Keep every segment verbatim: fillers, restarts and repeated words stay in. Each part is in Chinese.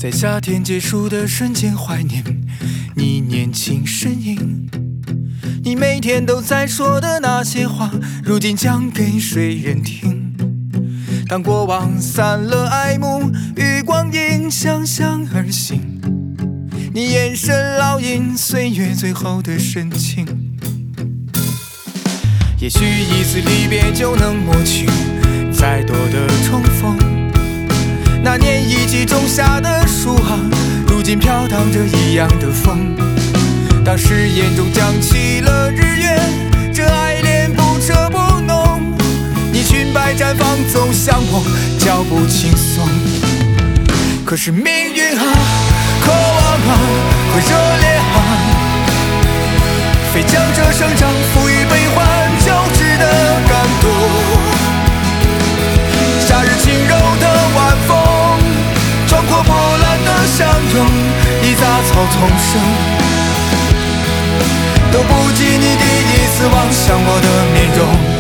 在夏天结束的瞬间怀念你年轻身影，你每天都在说的那些话，如今讲给谁人听？当过往散了爱慕，与光阴相向而行，你眼神烙印岁月最后的深情。也许一次离别就能抹去再多的重逢，那年一起种下的树啊，如今飘荡着一样的风。当誓言中降起了日月，这爱恋不彻不浓，你裙摆绽放走向我，脚步轻松。可是命运啊，渴望啊，和热烈啊，非将这生长赋予悲欢交织的感动。夏日轻柔的晚风，壮阔波澜的相拥，一杂草丛生，都不及你第一次望向我的面容。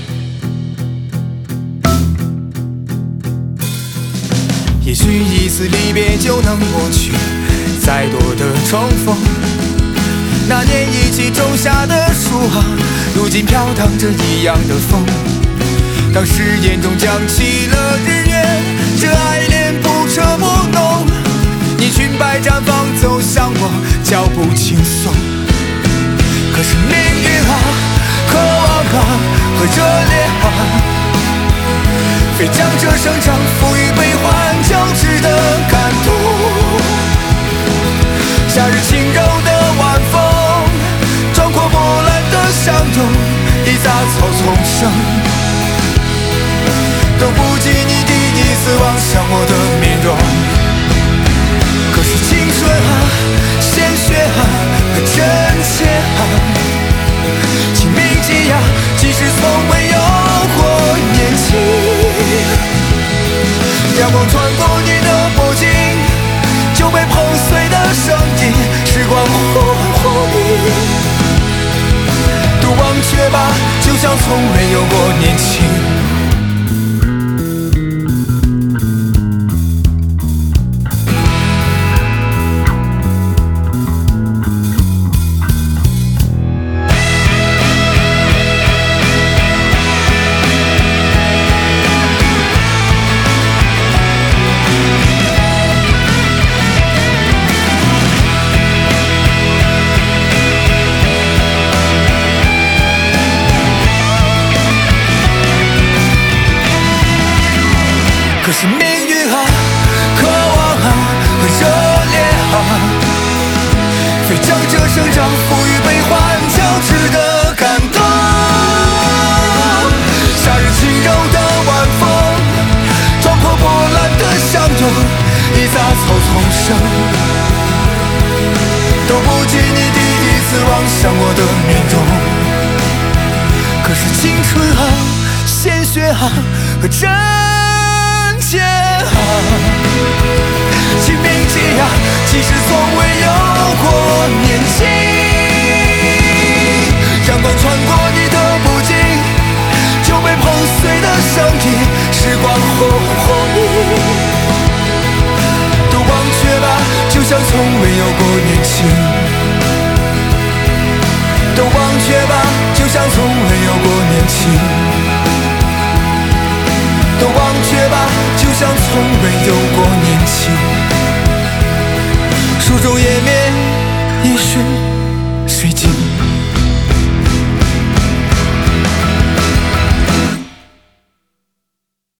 也许一次离别就能抹去再多的重逢，那年一起种下的树啊，如今飘荡着一样的风。当誓言中降起了日月，这爱恋不彻不浓，你裙摆绽放走向我，脚步轻松。可是命运啊，渴望啊，和热烈啊，非将这生长赋予悲欢交织的感动。夏日轻柔的晚风，壮阔波澜的相拥，一杂草丛生，都不及你第一次望向我的面容。可是青春啊，鲜血啊，和真切啊，请铭记呀，即使从未有过年轻。阳光穿过你的脖颈，就被碰碎的声音，时光忽远忽近，都忘却吧，就像从未有过年轻。可是命运啊，渴望啊，和热烈啊，非将这生长赋予悲欢交织的感动。夏日轻柔的晚风，壮阔波澜的相拥，一杂草丛生，都不及你第一次望向我的面容。可是青春啊，鲜血啊，和真切啊，请铭记呀，即使从未有过年轻。阳光穿过你的脖颈，就被碰碎的声音，时光忽远忽近，都忘却吧，就像从未有过年轻。都忘却吧，就像从未有过年轻。都忘却吧，就像从未有过年轻。书中页面已是水晶。